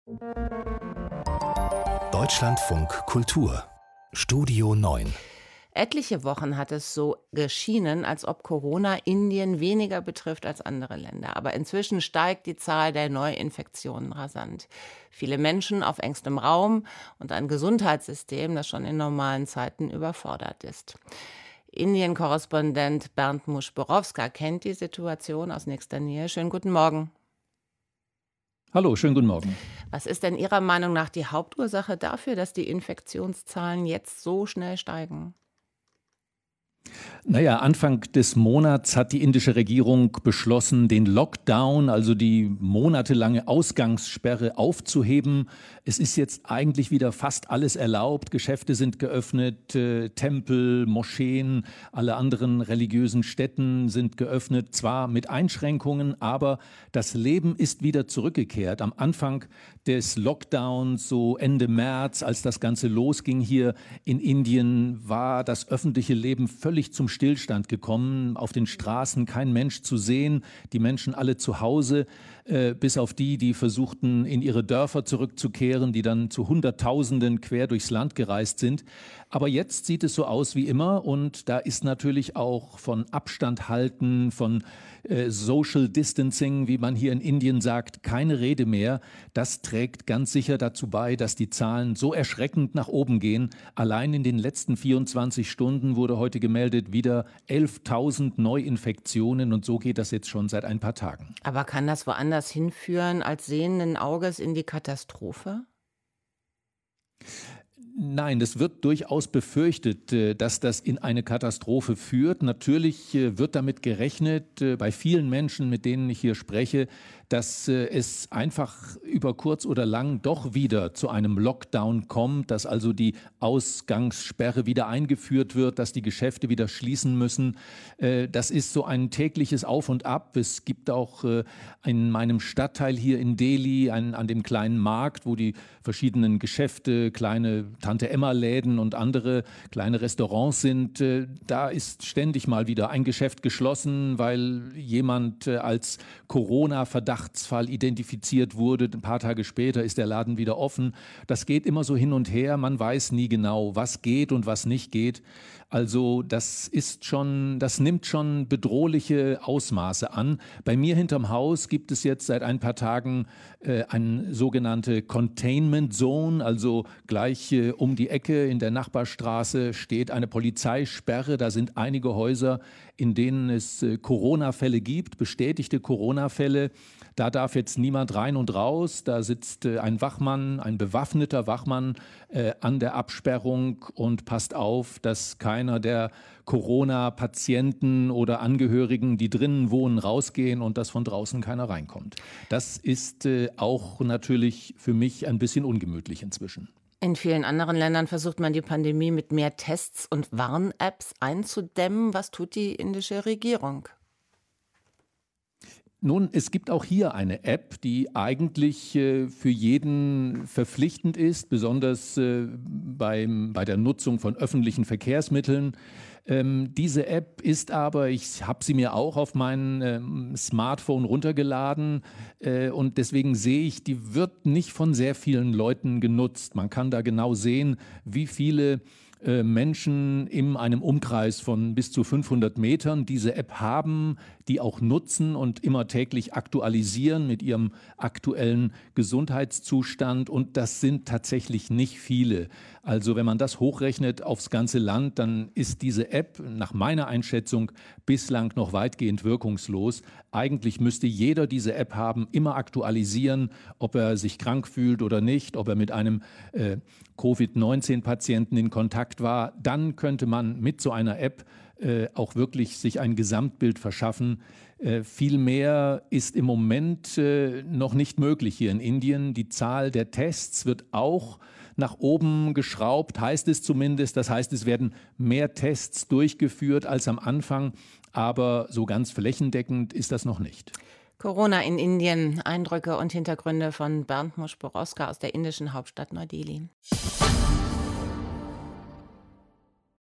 Deutschlandfunk Kultur Studio 9. Etliche Wochen hat es so geschienen, als ob Corona Indien weniger betrifft als andere Länder. Aber inzwischen steigt die Zahl der Neuinfektionen rasant. Viele Menschen auf engstem Raum und ein Gesundheitssystem, das schon in normalen Zeiten überfordert ist. Indien-Korrespondent Bernd Muschborowska kennt die Situation aus nächster Nähe. Schönen guten Morgen. Hallo, schönen guten Morgen. Was ist denn Ihrer Meinung nach die Hauptursache dafür, dass die Infektionszahlen jetzt so schnell steigen? Naja, Anfang des Monats hat die indische Regierung beschlossen, den Lockdown, also die monatelange Ausgangssperre, aufzuheben. Es ist jetzt eigentlich wieder fast alles erlaubt. Geschäfte sind geöffnet, Tempel, Moscheen, alle anderen religiösen Stätten sind geöffnet. Zwar mit Einschränkungen, aber das Leben ist wieder zurückgekehrt. Am Anfang des Lockdowns, so Ende März, als das Ganze losging hier in Indien, war das öffentliche Leben völlig zum Stillstand gekommen, auf den Straßen kein Mensch zu sehen, die Menschen alle zu Hause, bis auf die versuchten, in ihre Dörfer zurückzukehren, die dann zu Hunderttausenden quer durchs Land gereist sind. Aber jetzt sieht es so aus wie immer und da ist natürlich auch von Abstand halten, von Social Distancing, wie man hier in Indien sagt, keine Rede mehr. Das trägt ganz sicher dazu bei, dass die Zahlen so erschreckend nach oben gehen. Allein in den letzten 24 Stunden wurde heute gemeldet, wieder 11.000 Neuinfektionen und so geht das jetzt schon seit ein paar Tagen. Aber kann das woanders hinführen als sehenden Auges in die Katastrophe? Nein, es wird durchaus befürchtet, dass das in eine Katastrophe führt. Natürlich wird damit gerechnet, bei vielen Menschen, mit denen ich hier spreche, dass es einfach über kurz oder lang doch wieder zu einem Lockdown kommt, dass also die Ausgangssperre wieder eingeführt wird, dass die Geschäfte wieder schließen müssen. Das ist so ein tägliches Auf und Ab. Es gibt auch in meinem Stadtteil hier in Delhi, an dem kleinen Markt, wo die verschiedenen Geschäfte, kleine Tante-Emma-Läden und andere kleine Restaurants sind, da ist ständig mal wieder ein Geschäft geschlossen, weil jemand als Corona-Verdachtsfall identifiziert wurde. Ein paar Tage später ist der Laden wieder offen. Das geht immer so hin und her. Man weiß nie genau, was geht und was nicht geht. Also das nimmt schon bedrohliche Ausmaße an. Bei mir hinterm Haus gibt es jetzt seit ein paar Tagen eine sogenannte Containment Zone, also gleich um die Ecke in der Nachbarstraße steht eine Polizeisperre. Da sind einige Häuser, in denen es Corona-Fälle gibt, bestätigte Corona-Fälle. Da darf jetzt niemand rein und raus. Da sitzt ein Wachmann, ein bewaffneter Wachmann an der Absperrung und passt auf, dass keiner der Corona-Patienten oder Angehörigen, die drinnen wohnen, rausgehen und dass von draußen keiner reinkommt. Das ist auch natürlich für mich ein bisschen ungemütlich inzwischen. In vielen anderen Ländern versucht man die Pandemie mit mehr Tests und Warn-Apps einzudämmen. Was tut die indische Regierung? Nun, es gibt auch hier eine App, die eigentlich für jeden verpflichtend ist, besonders bei der Nutzung von öffentlichen Verkehrsmitteln. Diese App ist aber, ich habe sie mir auch auf mein Smartphone runtergeladen und deswegen sehe ich, die wird nicht von sehr vielen Leuten genutzt. Man kann da genau sehen, wie viele Menschen in einem Umkreis von bis zu 500 Metern diese App haben, die auch nutzen und immer täglich aktualisieren mit ihrem aktuellen Gesundheitszustand. Und das sind tatsächlich nicht viele. Also wenn man das hochrechnet aufs ganze Land, dann ist diese App nach meiner Einschätzung bislang noch weitgehend wirkungslos. Eigentlich müsste jeder diese App haben, immer aktualisieren, ob er sich krank fühlt oder nicht, ob er mit einem Covid-19-Patienten in Kontakt war. Dann könnte man mit so einer App auch wirklich sich ein Gesamtbild verschaffen. Viel mehr ist im Moment noch nicht möglich hier in Indien. Die Zahl der Tests wird auch nach oben geschraubt, heißt es zumindest. Das heißt, es werden mehr Tests durchgeführt als am Anfang, aber so ganz flächendeckend ist das noch nicht. Corona in Indien, Eindrücke und Hintergründe von Bernd Muschborowska aus der indischen Hauptstadt Neu-Delhi.